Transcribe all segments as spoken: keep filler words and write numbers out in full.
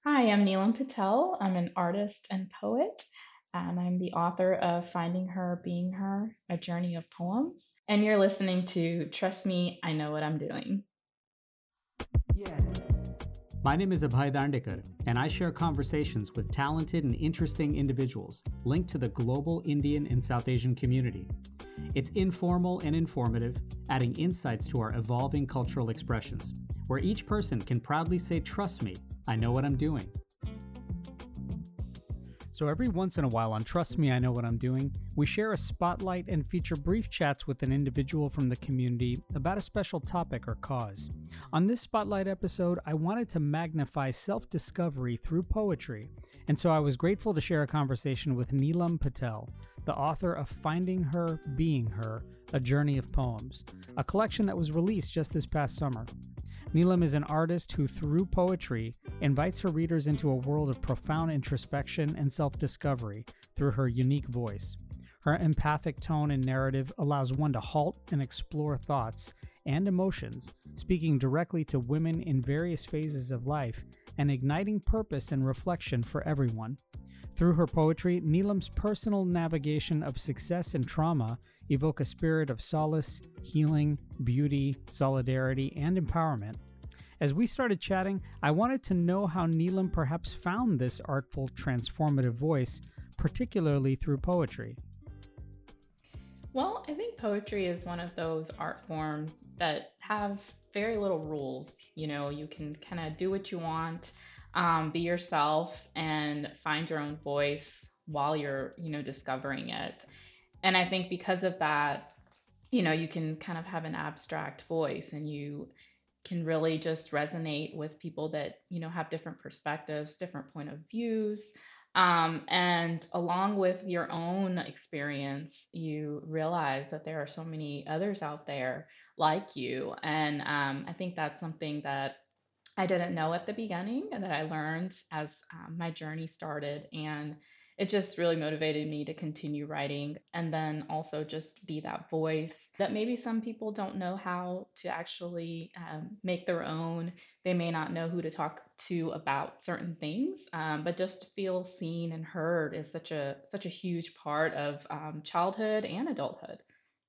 Hi, I'm Neelam Patel. I'm an artist and poet, and I'm the author of Finding Her, Being Her, A Journey of Poems. And you're listening to Trust Me, I Know What I'm Doing. Yeah. My name is Abhay Dandekar, and I share conversations with talented and interesting individuals linked to the global Indian and South Asian community. It's informal and informative, adding insights to our evolving cultural expressions, where each person can proudly say, "Trust me, I know what I'm doing." So every once in a while on Trust Me, I Know What I'm Doing, we share a spotlight and feature brief chats with an individual from the community about a special topic or cause. On this spotlight episode, I wanted to magnify self-discovery through poetry, and so I was grateful to share a conversation with Neelam Patel, the author of Finding Her, Being Her, A Journey of Poems, a collection that was released just this past summer. Neelam is an artist who, through poetry, invites her readers into a world of profound introspection and self-discovery through her unique voice. Her empathic tone and narrative allows one to halt and explore thoughts and emotions, speaking directly to women in various phases of life and igniting purpose and reflection for everyone. Through her poetry, Neelam's personal navigation of success and trauma evoke a spirit of solace, healing, beauty, solidarity, and empowerment. As we started chatting, I wanted to know how Neelam perhaps found this artful, transformative voice, particularly through poetry. Well, I think poetry is one of those art forms that have very little rules. You know, you can kind of do what you want, um, be yourself, and find your own voice while you're, you know, discovering it. And I think because of that, you know, you can kind of have an abstract voice and you can really just resonate with people that, you know, have different perspectives, different point of views. Um, and along with your own experience, you realize that there are so many others out there like you. And um, I think that's something that I didn't know at the beginning and that I learned as um, my journey started. And it just really motivated me to continue writing and then also just be that voice that maybe some people don't know how to actually um, make their own. They may not know who to talk to about certain things, um, but just to feel seen and heard is such a such a huge part of um, childhood and adulthood.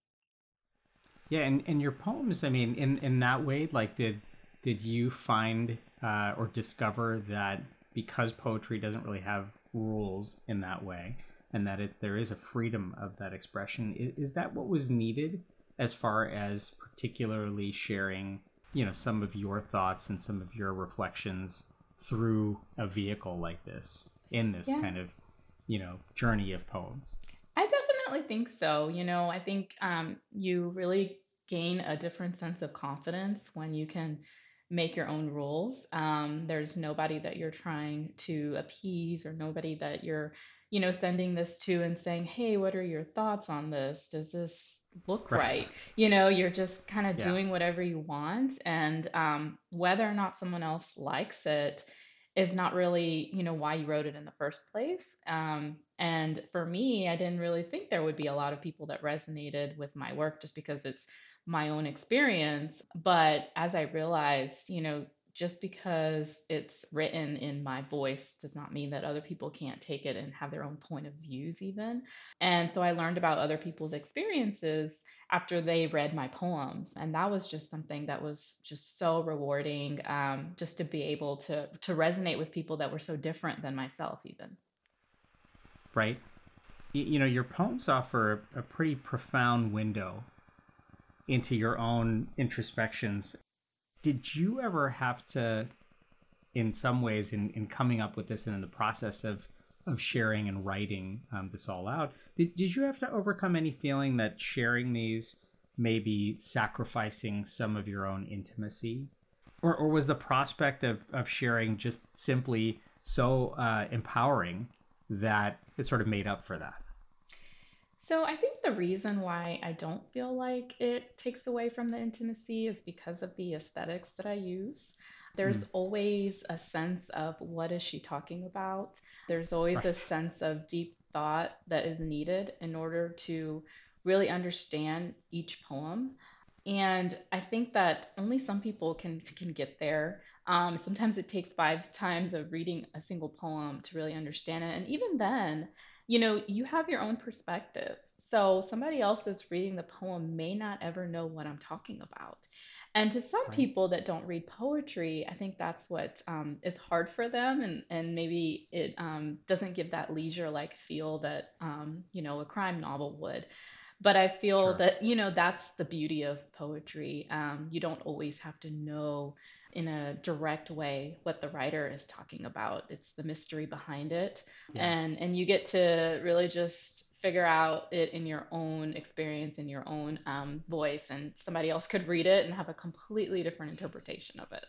Yeah, and, and your poems, I mean, in, in that way, like, did did you find uh, or discover that because poetry doesn't really have rules in that way, and that it's there is a freedom of that expression, is, is that what was needed as far as particularly sharing, you know, some of your thoughts and some of your reflections through a vehicle like this in this Yeah. kind of, you know, journey of poems? I definitely think so. You know, I think um, you really gain a different sense of confidence when you can make your own rules. Um, there's nobody that you're trying to appease or nobody that you're, you know, sending this to and saying, hey, what are your thoughts on this? Does this look Right. right? You know, you're just kind of Yeah. doing whatever you want. And um, whether or not someone else likes it is not really, you know, why you wrote it in the first place. Um, and for me, I didn't really think there would be a lot of people that resonated with my work just because it's my own experience. But as I realized, you know, just because it's written in my voice does not mean that other people can't take it and have their own point of views, even. And so I learned about other people's experiences after they read my poems, and that was just something that was just so rewarding, um, just to be able to to resonate with people that were so different than myself even. Right. You know, your poems offer a pretty profound window into your own introspections. Did you ever have to, in some ways, in, in coming up with this and in the process of of sharing and writing um, this all out, did, did you have to overcome any feeling that sharing these may be sacrificing some of your own intimacy? Or, or was the prospect of, of sharing just simply so uh, empowering that it sort of made up for that? So I think the reason why I don't feel like it takes away from the intimacy is because of the aesthetics that I use. There's Mm, always a sense of what is she talking about? There's always a right. sense of deep thought that is needed in order to really understand each poem. And I think that only some people can can get there. Um, sometimes it takes five times of reading a single poem to really understand it. And even then, you know, you have your own perspective. So somebody else that's reading the poem may not ever know what I'm talking about. And to some Right. people that don't read poetry, I think that's what um, is hard for them, and and maybe it um, doesn't give that leisure-like feel that um, you know a crime novel would. But I feel Sure. that, you know, that's the beauty of poetry. Um, you don't always have to know in a direct way what the writer is talking about. It's the mystery behind it. Yeah. And and you get to really just figure out it in your own experience, in your own um, voice, and somebody else could read it and have a completely different interpretation of it.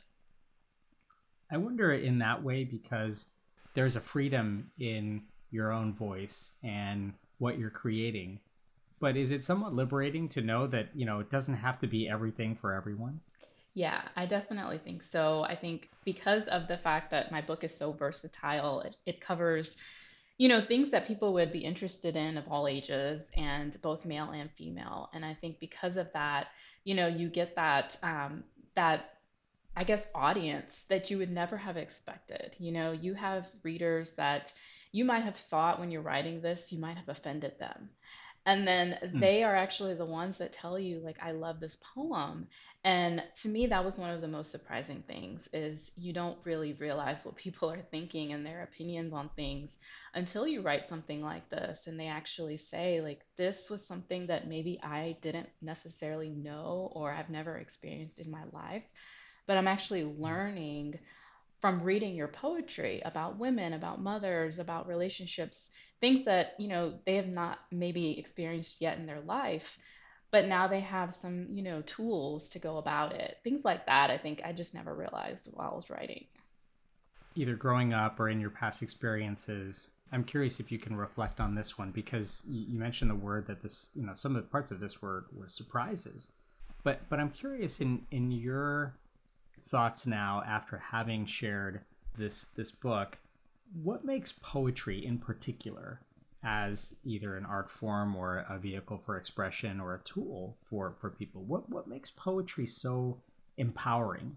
I wonder in that way because there's a freedom in your own voice and what you're creating. But is it somewhat liberating to know that, you know, it doesn't have to be everything for everyone? Yeah, I definitely think so. I think because of the fact that my book is so versatile, it, it covers, you know, things that people would be interested in of all ages and both male and female. And I think because of that, you know, you get that um, that I guess audience that you would never have expected. You know, you have readers that you might have thought when you're writing this, you might have offended them. And then Hmm. they are actually the ones that tell you, like, I love this poem. And to me, that was one of the most surprising things is you don't really realize what people are thinking and their opinions on things until you write something like this and they actually say, like, this was something that maybe I didn't necessarily know or I've never experienced in my life, but I'm actually Yeah. learning from reading your poetry about women, about mothers, about relationships, things that, you know, they have not maybe experienced yet in their life, but now they have some, you know, tools to go about it. Things like that, I think I just never realized while I was writing. Either growing up or in your past experiences, I'm curious if you can reflect on this one because you mentioned the word that this, you know, some of the parts of this were were surprises. But but I'm curious in in your thoughts now after having shared this this book, what makes poetry in particular as either an art form or a vehicle for expression or a tool for for people? What what makes poetry so empowering?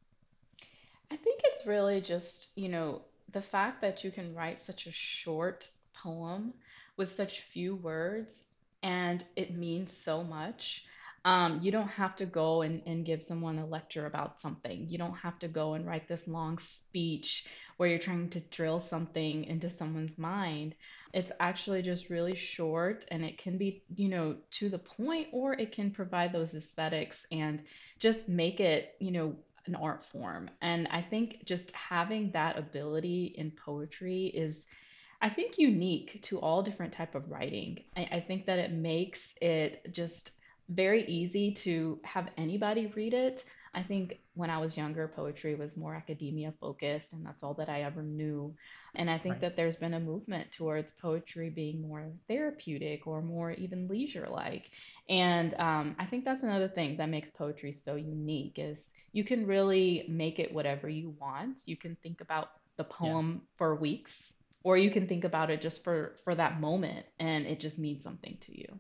I think it's really just, you know, the fact that you can write such a short poem with such few words and it means so much. Um, you don't have to go and, and give someone a lecture about something. You don't have to go and write this long speech where you're trying to drill something into someone's mind. It's actually just really short and it can be, you know, to the point, or it can provide those aesthetics and just make it, you know, an art form. And I think just having that ability in poetry is, I think, unique to all different type of writing. I, I think that it makes it just very easy to have anybody read it. I think when I was younger, poetry was more academia focused, and that's all that I ever knew. And I think Right. that there's been a movement towards poetry being more therapeutic or more even leisure like. And um, I think that's another thing that makes poetry so unique is you can really make it whatever you want. You can think about the Yeah. poem for weeks, or you can think about it just for for that moment and it just means something to you.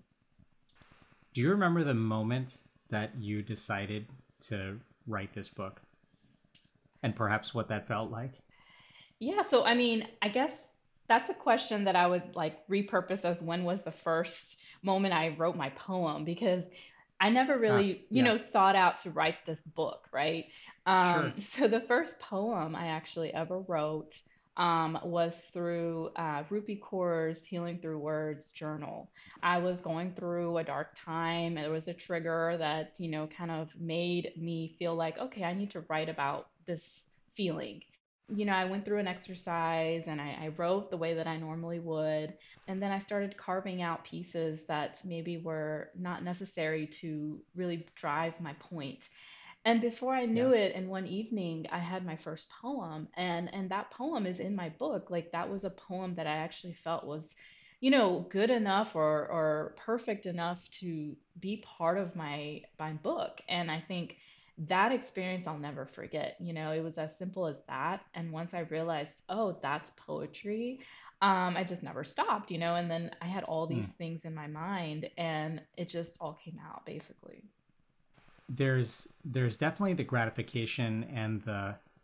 Do you remember the moment that you decided to write this book and perhaps what that felt like? Yeah, so I mean, I guess that's a question that I would like repurpose as when was the first moment I wrote my poem, because I never Ah, really, you yeah, know, sought out to write this book, right? Um, sure. so the first poem I actually ever wrote um, was through uh, Rupi Kaur's Healing Through Words journal. I was going through a dark time. It was a trigger that, you know, kind of made me feel like, okay, I need to write about this feeling. You know, I went through an exercise and I, I wrote the way that I normally would. And then I started carving out pieces that maybe were not necessary to really drive my point. And before I Yeah. knew it, in one evening, I had my first poem. And, and that poem is in my book. Like, that was a poem that I actually felt was, you know, good enough or, or perfect enough to be part of my, my book. And I think that experience I'll never forget. You know, it was as simple as that. And once I realized, oh, that's poetry, um, I just never stopped, you know, and then I had all these Hmm. things in my mind and it just all came out basically. There's there's definitely the gratification and the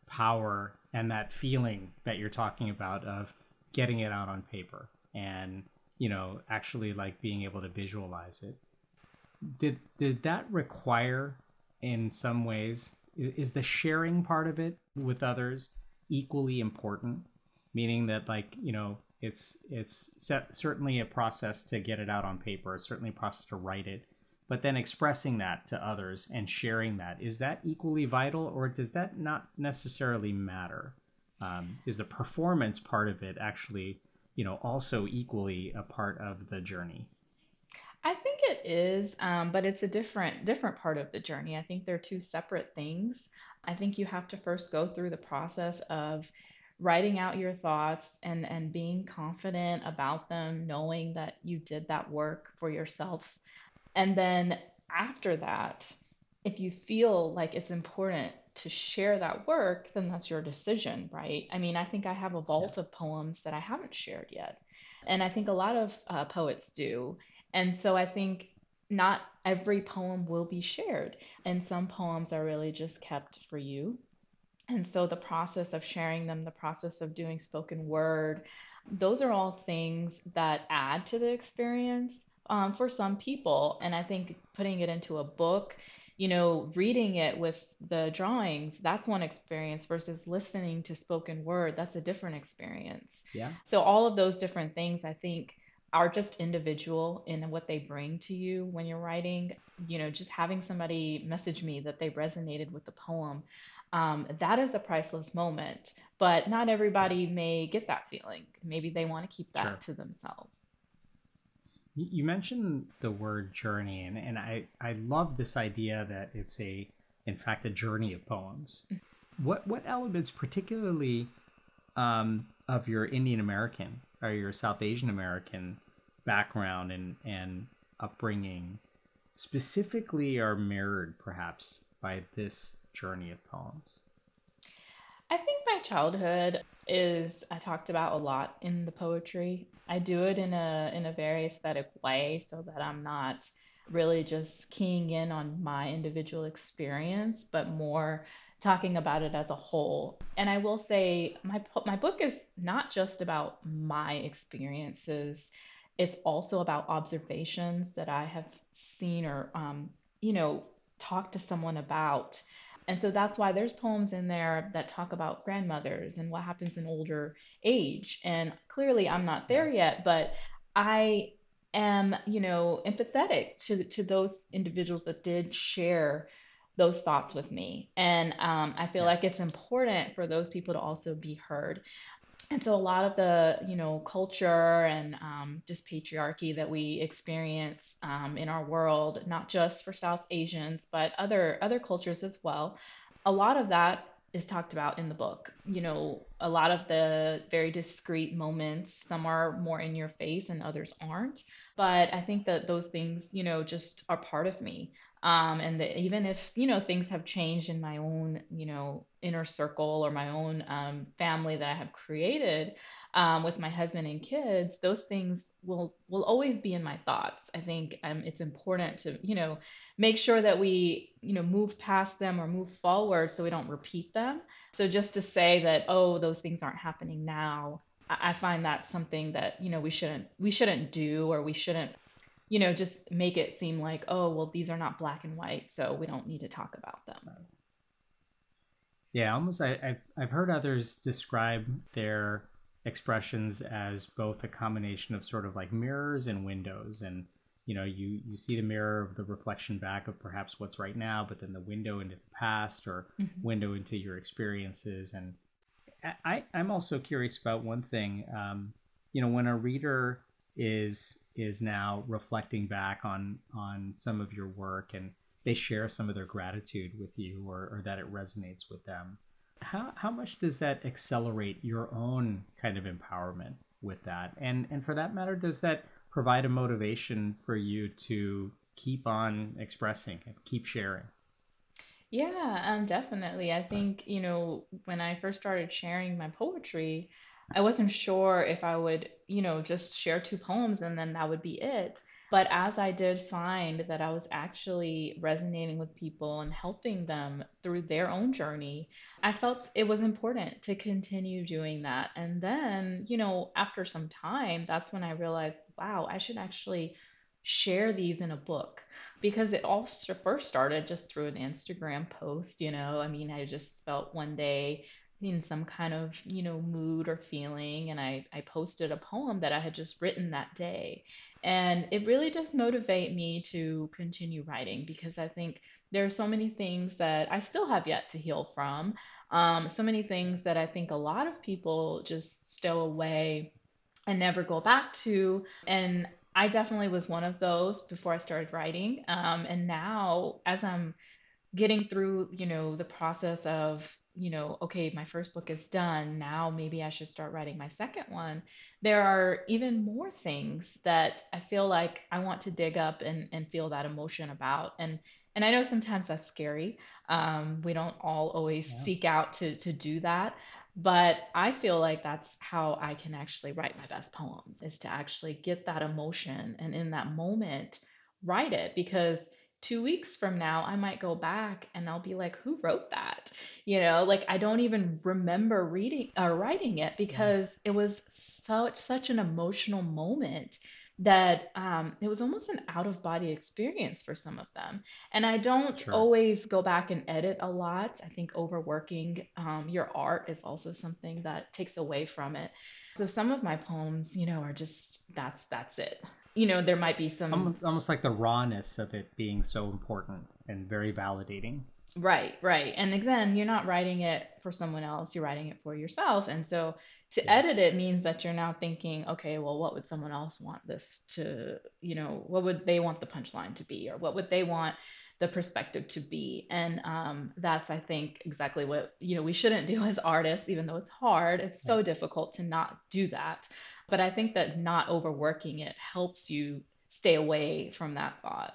power and that feeling that you're talking about of getting it out on paper and, you know, actually like being able to visualize it. Did did that require in some ways, is the sharing part of it with others equally important? Meaning that, like, you know, it's it's certainly a process to get it out on paper. It's certainly a process to write it, but then expressing that to others and sharing that, is that equally vital, or does that not necessarily matter? Um, is the performance part of it actually, you know, also equally a part of the journey? I think it is, um, but it's a different different part of the journey. I think they're two separate things. I think you have to first go through the process of writing out your thoughts and and being confident about them, knowing that you did that work for yourself. And then after that, if you feel like it's important to share that work, then that's your decision, right? I mean, I think I have a Yeah. vault of poems that I haven't shared yet. And I think a lot of uh, poets do. And so I think not every poem will be shared. And some poems are really just kept for you. And so the process of sharing them, the process of doing spoken word, those are all things that add to the experience um, for some people. And I think putting it into a book, you know, reading it with the drawings, that's one experience versus listening to spoken word, that's a different experience. Yeah. So all of those different things, I think, are just individual in what they bring to you when you're writing. You know, just having somebody message me that they resonated with the poem, um, that is a priceless moment. But not Yeah. everybody may get that feeling. Maybe they want to keep Sure. that to themselves. You mentioned the word journey, and, and I, I love this idea that it's a, in fact, a journey of poems. What what elements, particularly um, of your Indian American or your South Asian American background and and upbringing, specifically are mirrored perhaps by this journey of poems? I think my childhood is I talked about a lot in the poetry. I do it in a in a very aesthetic way so that I'm not really just keying in on my individual experience, but more talking about it as a whole. And I will say my po- my book is not just about my experiences. It's also about observations that I have seen or um, you know, talked to someone about. And so that's why there's poems in there that talk about grandmothers and what happens in older age. And clearly I'm not Yeah. there yet, but I am, you know, empathetic to to those individuals that did share those thoughts with me. And um, I feel Yeah. like it's important for those people to also be heard. And so a lot of the, you know, culture and um, just patriarchy that we experience um, in our world, not just for South Asians, but other other cultures as well, a lot of that is talked about in the book. You know, a lot of the very discreet moments, some are more in your face and others aren't. But I think that those things, you know, just are part of me. Um, and that even if, you know, things have changed in my own, you know, inner circle or my own um, family that I have created um, with my husband and kids, those things will will always be in my thoughts. I think um, it's important to, you know, make sure that we, you know, move past them or move forward so we don't repeat them. So just to say that, oh, those things aren't happening now, I I find that something that, you know, we shouldn't we shouldn't do, or we shouldn't, you know, just make it seem like, oh, well, these are not black and white, so we don't need to talk about them. Yeah, almost. I, I've I've heard others describe their expressions as both a combination of sort of like mirrors and windows, and you know, you you see the mirror of the reflection back of perhaps what's right now, but then the window into the past or Mhm. window into your experiences. And I I'm also curious about one thing. Um, you know, when a reader is is now reflecting back on on some of your work and they share some of their gratitude with you, or, or that it resonates with them, how how much does that accelerate your own kind of empowerment with that? And and for that matter, does that provide a motivation for you to keep on expressing and keep sharing? Yeah, um, definitely. I think, you know, when I first started sharing my poetry, I wasn't sure if I would, you know, just share two poems and then that would be it. But as I did find that I was actually resonating with people and helping them through their own journey, I felt it was important to continue doing that. And then, you know, after some time, that's when I realized, wow, I should actually share these in a book, because it all s- first started just through an Instagram post, you know. I mean, I just felt one day in some kind of, you know, mood or feeling, and I, I posted a poem that I had just written that day. And it really does motivate me to continue writing, because I think there are so many things that I still have yet to heal from. Um, so many things that I think a lot of people just stow away and never go back to. And I definitely was one of those before I started writing. Um, and now, as I'm getting through, you know, the process of, you know, okay, my first book is done. Now maybe I should start writing my second one. There are even more things that I feel like I want to dig up and, and feel that emotion about. And and I know sometimes that's scary. Um, we don't all always Yeah, seek out to to do that. But I feel like that's how I can actually write my best poems, is to actually get that emotion and in that moment write it. Because two weeks from now, I might go back and I'll be like, who wrote that? You know, like I don't even remember reading or writing it, yeah, because it was such such an emotional moment that um, it was almost an out of body experience for some of them. And I don't sure. always go back and edit a lot. I think overworking um, your art is also something that takes away from it. So some of my poems, you know, are just that's that's it. You know, there might be some. Almost, almost like the rawness of it being so important and very validating. Right, right. And again, you're not writing it for someone else, you're writing it for yourself. And so to Yeah, edit it means that you're now thinking, okay, well, what would someone else want this to, you know, what would they want the punchline to be, or what would they want the perspective to be? And um, that's, I think, exactly what, you know, we shouldn't do as artists, even though it's hard. It's right. so difficult to not do that. But I think that not overworking it helps you stay away from that thought.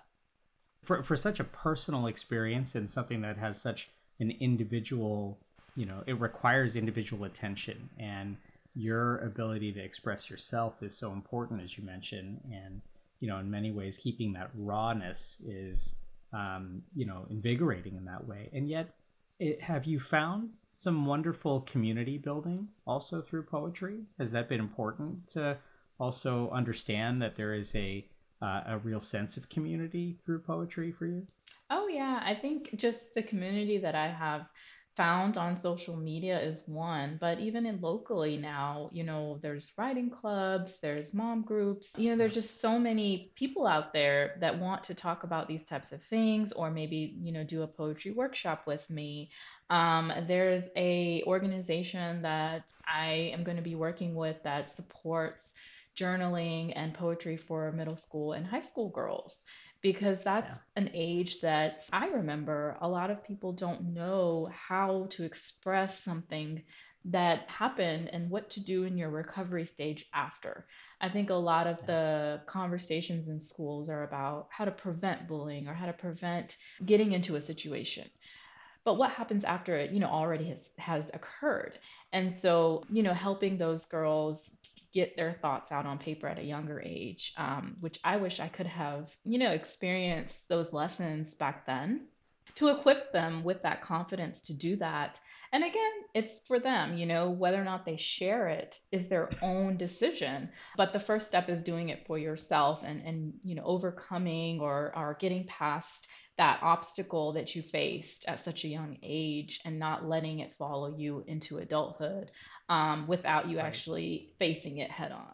For for such a personal experience and something that has such an individual, you know, it requires individual attention, and your ability to express yourself is so important, as you mentioned. And you know, in many ways, keeping that rawness is, um, you know, invigorating in that way. And yet, it, have you found some wonderful community building also through poetry? Has that been important to also understand that there is a uh, a real sense of community through poetry for you? Oh, yeah. I think just the community that I have found on social media is one, but even in locally now, you know, there's writing clubs, there's mom groups, you know, Yeah, there's just so many people out there that want to talk about these types of things, or maybe, you know, do a poetry workshop with me. Um, there's a organization that I am going to be working with that supports journaling and poetry for middle school and high school girls, because that's yeah, an age that I remember a lot of people don't know how to express something that happened and what to do in your recovery stage after. I think a lot of yeah, the conversations in schools are about how to prevent bullying or how to prevent getting into a situation. But what happens after it, you know, already has, has occurred. And so, you know, helping those girls get their thoughts out on paper at a younger age, um, which I wish I could have, you know, experienced those lessons back then, to equip them with that confidence to do that. And again, it's for them, you know, whether or not they share it is their own decision. But the first step is doing it for yourself, and, and you know, overcoming or, or getting past that obstacle that you faced at such a young age and not letting it follow you into adulthood, um, without you right. actually facing it head on.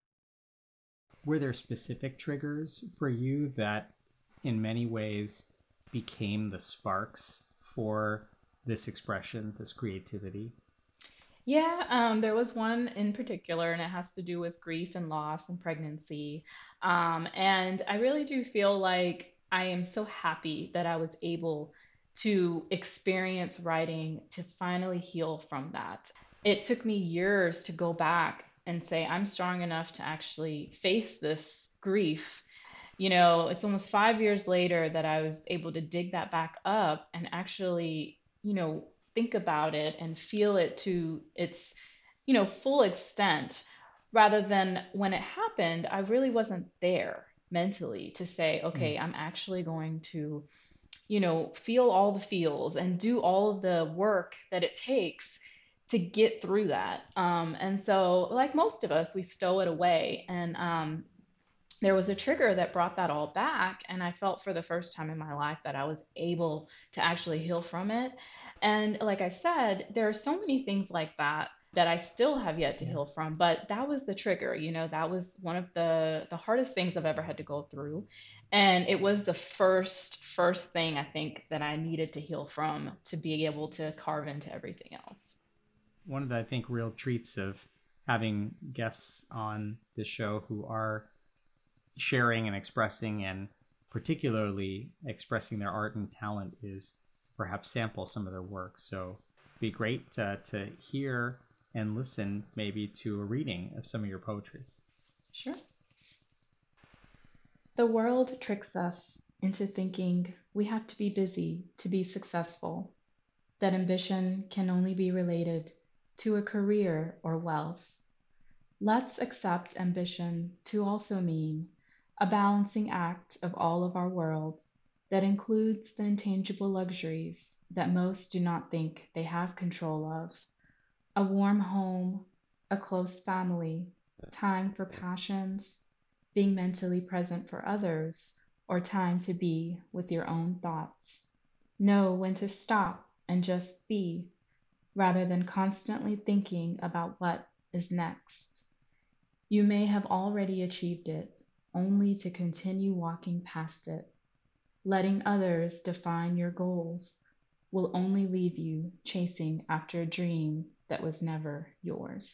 Were there specific triggers for you that, in many ways, became the sparks for this expression, this creativity? Yeah, um, there was one in particular, and it has to do with grief and loss and pregnancy. Um, and I really do feel like I am so happy that I was able to experience writing to finally heal from that. It took me years to go back and say, I'm strong enough to actually face this grief. You know, it's almost five years later that I was able to dig that back up and actually, you know, think about it and feel it to its, you know, full extent, rather than when it happened, I really wasn't there. mentally to say, Mm. okay, I'm actually going to, you know, feel all the feels and do all of the work that it takes to get through that. Um, and so, like most of us, we stow it away. And um, there was a trigger that brought that all back. And I felt for the first time in my life that I was able to actually heal from it. And like I said, there are so many things like that that I still have yet to Yeah. heal from, but that was the trigger. You know, that was one of the the hardest things I've ever had to go through. And it was the first first thing I think that I needed to heal from to be able to carve into everything else. One of the, I think, real treats of having guests on the show who are sharing and expressing, and particularly expressing their art and talent, is to perhaps sample some of their work. So it'd be great to, to hear and listen maybe to a reading of some of your poetry. Sure. The world tricks us into thinking we have to be busy to be successful, that ambition can only be related to a career or wealth. Let's accept ambition to also mean a balancing act of all of our worlds that includes the intangible luxuries that most do not think they have control of: a warm home, a close family, time for passions, being mentally present for others, or time to be with your own thoughts. Know when to stop and just be, rather than constantly thinking about what is next. You may have already achieved it, only to continue walking past it. Letting others define your goals will only leave you chasing after a dream that was never yours.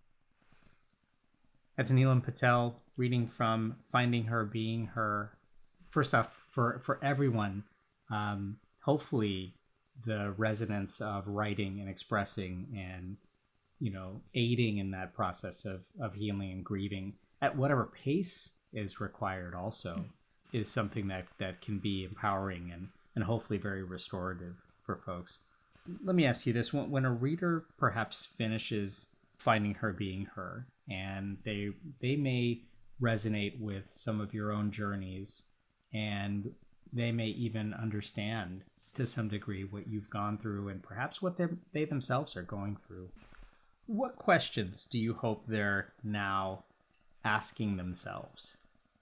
That's Neelam Patel reading from Finding Her, Being Her. First off, for, for everyone, um, hopefully the resonance of writing and expressing and, you know, aiding in that process of, of healing and grieving at whatever pace is required also is something that, that can be empowering and, and hopefully very restorative for folks. Let me ask you this. When, when a reader perhaps finishes Finding Her, Being Her, and they they may resonate with some of your own journeys, and they may even understand to some degree what you've gone through and perhaps what they they themselves are going through, what questions do you hope they're now asking themselves?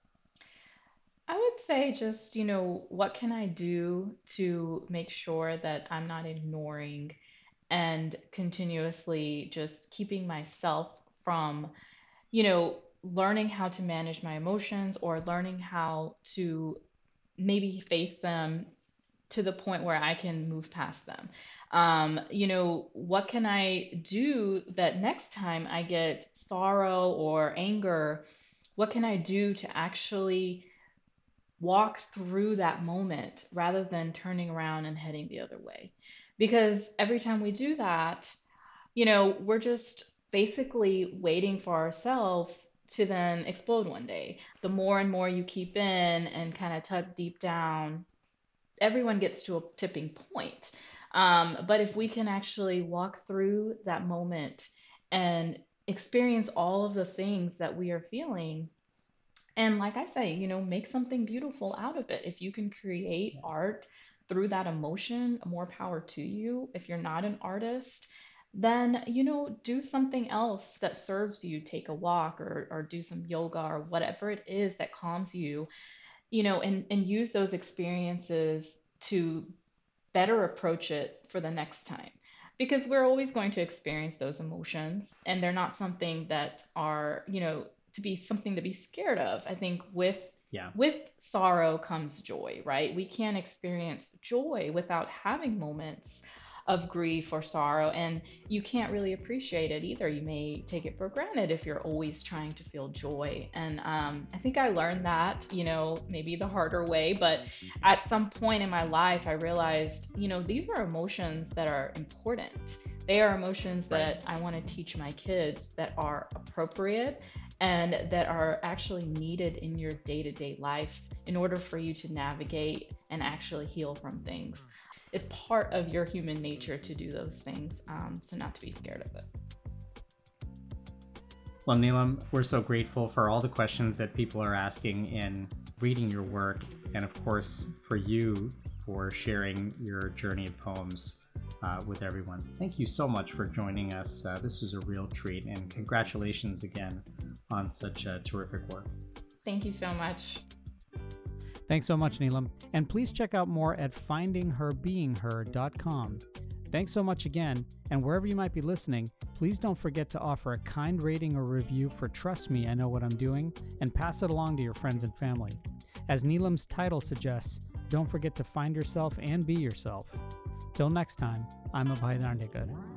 I would say just, you know, what can I do to make sure that I'm not ignoring and continuously just keeping myself from, you know, learning how to manage my emotions or learning how to maybe face them to the point where I can move past them. Um, you know, what can I do that next time I get sorrow or anger, what can I do to actually walk through that moment rather than turning around and heading the other way? Because every time we do that, you know, we're just basically waiting for ourselves to then explode one day. The more and more you keep in and kind of tug deep down, everyone gets to a tipping point. Um, but if we can actually walk through that moment and experience all of the things that we are feeling, and like I say, you know, make something beautiful out of it. If you can create art through that emotion, more power to you. If you're not an artist, then, you know, do something else that serves you. Take a walk or, or do some yoga or whatever it is that calms you, you know, and, and use those experiences to better approach it for the next time. Because we're always going to experience those emotions, and they're not something that are, you know, to be something to be scared of. I think with Yeah. with sorrow comes joy, right? We can't experience joy without having moments of grief or sorrow, and you can't really appreciate it either. You may take it for granted if you're always trying to feel joy. And um, I think I learned that, you know, maybe the harder way, but at some point in my life, I realized, you know, these are emotions that are important. They are emotions Right. that I want to teach my kids that are appropriate and that are actually needed in your day to day life in order for you to navigate and actually heal from things. It's part of your human nature to do those things, um, so not to be scared of it. Well, Neelam, we're so grateful for all the questions that people are asking in reading your work, and of course for you for sharing your journey of poems uh, with everyone. Thank you so much for joining us. Uh, this was a real treat, and congratulations again on such uh, terrific work. Thank you so much. Thanks so much, Neelam. And please check out more at finding her being her dot com. Thanks so much again, and wherever you might be listening, please don't forget to offer a kind rating or review for Trust Me, I Know What I'm Doing, and pass it along to your friends and family. As Neelam's title suggests, don't forget to find yourself and be yourself. Till next time, I'm Abhay Darndekar.